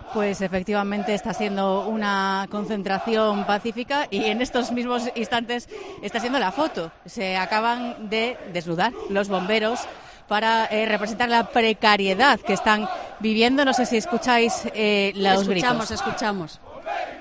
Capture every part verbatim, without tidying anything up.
Pues efectivamente está siendo una concentración pacífica y en estos mismos instantes está siendo la foto. Se acaban de desnudar los bomberos para eh, representar la precariedad que están viviendo. No sé si escucháis eh, los escuchamos, gritos. Escuchamos, escuchamos.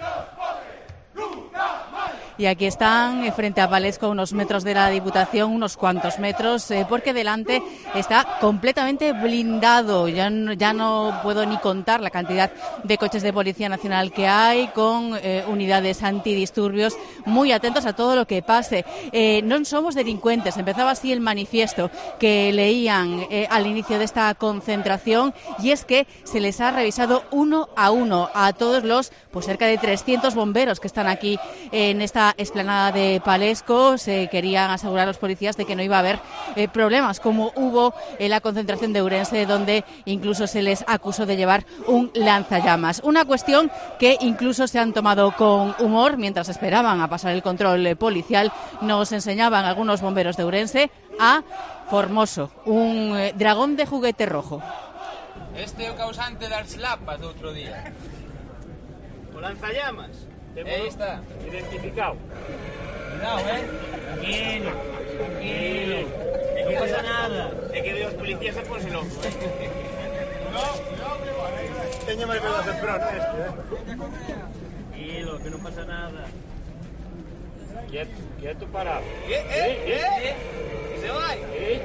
Y aquí están, eh, frente a Palesco, a unos metros de la Diputación, unos cuantos metros, eh, porque delante está completamente blindado. Ya no, ya no puedo ni contar la cantidad de coches de Policía Nacional que hay, con eh, unidades antidisturbios, muy atentos a todo lo que pase. Eh, no somos delincuentes, empezaba así el manifiesto que leían eh, al inicio de esta concentración, y es que se les ha revisado uno a uno a todos los, pues cerca de trescientos bomberos que están aquí en esta explanada de Palesco. Se querían asegurar los policías de que no iba a haber eh, problemas como hubo en la concentración de Ourense, donde incluso se les acusó de llevar un lanzallamas. Una cuestión que incluso se han tomado con humor mientras esperaban a pasar el control eh, policial. Nos enseñaban algunos bomberos de Ourense a Formoso, un eh, dragón de juguete rojo. Este é o causante das lapas do outro día. O lanzallamas. Aí está. Identificado. Cuidado, eh. Tranquilo, tranquilo. No pasa nada. É que os policías se ponse loco, eh. No, no, teño máis medo de pronto este, eh. Tranquilo, que non pasa nada. Quieto, quieto, parado. Eh, eh, eh. Que se vai. Eh.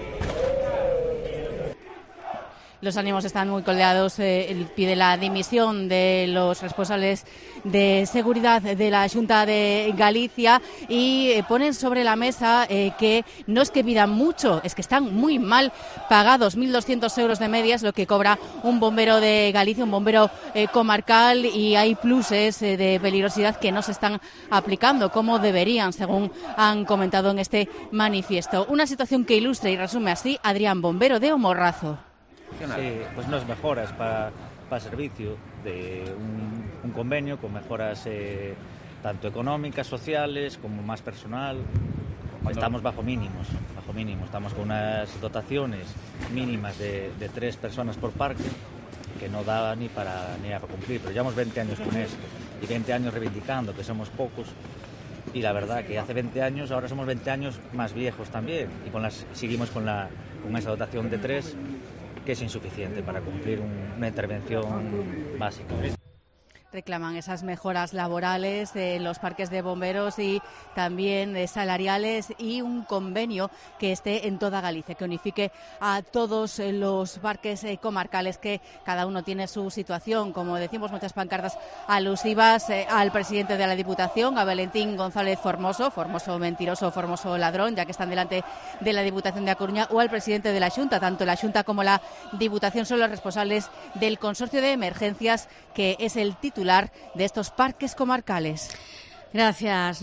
Los ánimos están muy coldeados. Eh, él pide la dimisión de los responsables de seguridad de la Xunta de Galicia y eh, ponen sobre la mesa eh, que no es que pidan mucho, es que están muy mal pagados. mil doscientos euros de media es lo que cobra un bombero de Galicia, un bombero eh, comarcal, y hay pluses eh, de peligrosidad que no se están aplicando como deberían, según han comentado en este manifiesto. Una situación que ilustra y resume así Adrián, bombero de Omorrazo. Sí, pues unas mejoras para, para servicio de un, un convenio con mejoras eh, tanto económicas, sociales como más personal. Estamos bajo mínimos, bajo mínimos. Estamos con unas dotaciones mínimas de, de tres personas por parque que no da ni para ni para cumplir. Pero llevamos veinte años con esto y veinte años reivindicando que somos pocos. Y la verdad que hace veinte años, ahora somos veinte años más viejos también, y con las seguimos con la con esa dotación de tres, que es insuficiente para cumplir un, una intervención básica. Reclaman esas mejoras laborales en los parques de bomberos y también eh, salariales, y un convenio que esté en toda Galicia, que unifique a todos eh, los parques eh, comarcales, que cada uno tiene su situación. Como decimos, muchas pancartas alusivas eh, al presidente de la Diputación, a Valentín González Formoso, Formoso mentiroso, Formoso ladrón, ya que están delante de la Diputación de A Coruña, o al presidente de la Xunta. Tanto la Xunta como la Diputación son los responsables del consorcio de emergencias, que es el titular de estos parques comarcales. Gracias.